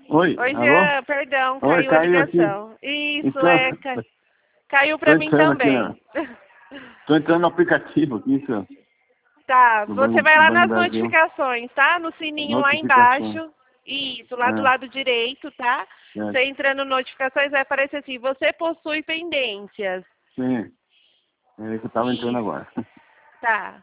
Oi, Oi, alô? Jean, perdão, Oi, caiu a caiu aqui. ligação. Isso, Então, caiu tô pra mim entrando aqui, também. tô entrando no aplicativo aqui, senhor, Tá, você vai do lá Banco nas Brasil. notificações, tá? No sininho lá Notificações. embaixo. Isso, lá do É, lado direito, tá? é, Você entrando notificações vai aparecer assim, você possui pendências. sim, é que eu tava entrando Isso, agora. tá.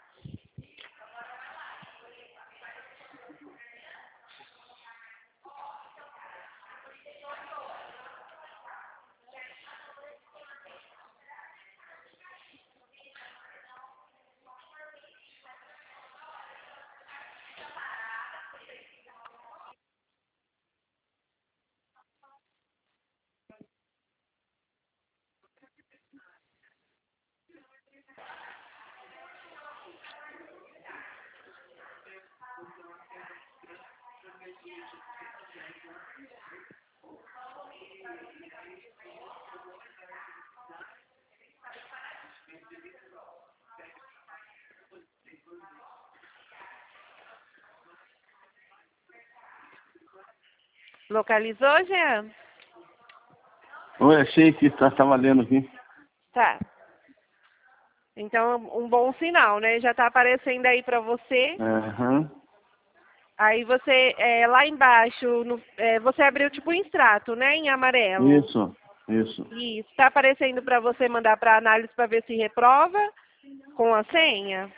Localizou, Jean? Oi, achei que tava lendo aqui. Tá. Então, um bom sinal, né? Já tá aparecendo aí pra você. Aham, Aí você, lá embaixo, você abriu tipo um extrato, né? Em amarelo. isso. Isso. Tá aparecendo pra você mandar pra análise pra ver se reprova com a senha?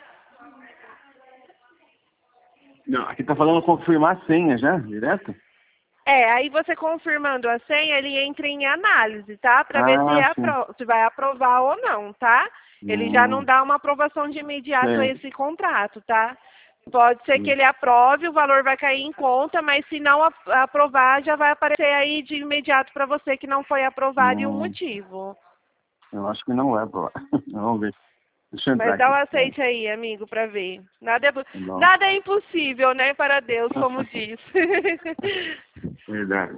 Não, aqui tá falando confirmar a senha já, direto? Aí você confirmando a senha, ele entra em análise, tá? Pra ver se, Ah, sim. se vai aprovar ou não, tá? Ele já não Hum, dá uma aprovação de imediato a sei. esse contrato, tá? Pode ser que Sim. ele aprove, o valor vai cair em conta, mas se não aprovar, já vai aparecer aí de imediato para você que não foi aprovado e o Hum, motivo. eu acho que não é, pô. Vamos ver. Deixa eu entrar Mas dá aqui. o Peraí. aceite aí, amigo, para ver. Tá bom. Nada é impossível, né, para Deus, como diz. Verdade.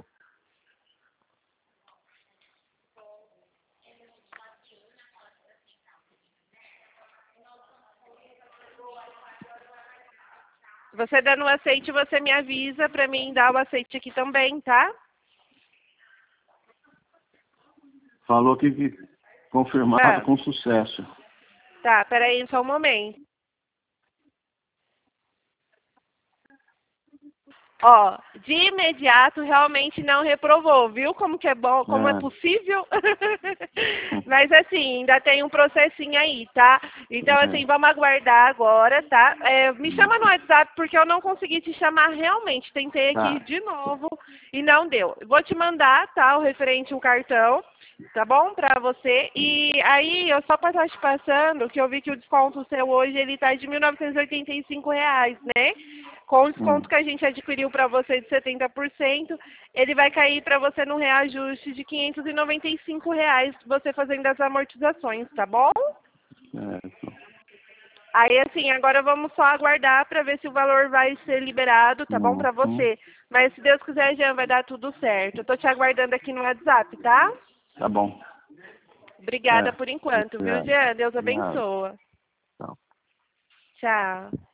Você dando o aceite, você me avisa para mim dar o aceite aqui também, tá? Falou que confirmado Ah, com sucesso. tá, peraí só um momento. Ó, de imediato realmente não reprovou, viu? Como que é bom, como é É. possível. Mas assim, ainda tem um processinho aí, tá? Então, assim, É. vamos aguardar agora, tá? Me chama no WhatsApp porque eu não consegui te chamar realmente. Tentei aqui Tá. de novo e não deu. Vou te mandar, tá? O referente um cartão, tá bom? Pra você. E aí, eu só pra estar te passando, que eu vi que o desconto seu hoje, ele tá de R$ 1.985, né? Com o Hum. desconto que a gente adquiriu para você de 70%, ele vai cair para você no reajuste de R$ 595, você fazendo as amortizações, tá bom? Certo. Aí, assim, agora vamos só aguardar para ver se o valor vai ser liberado, tá bom, para Uhum. você. Mas se Deus quiser, Jean, vai dar tudo certo. Eu tô te aguardando aqui no WhatsApp, tá? Tá bom. Obrigada É. por enquanto, viu, Obrigado. Jean? Deus Obrigado. abençoa. Tchau. Tchau.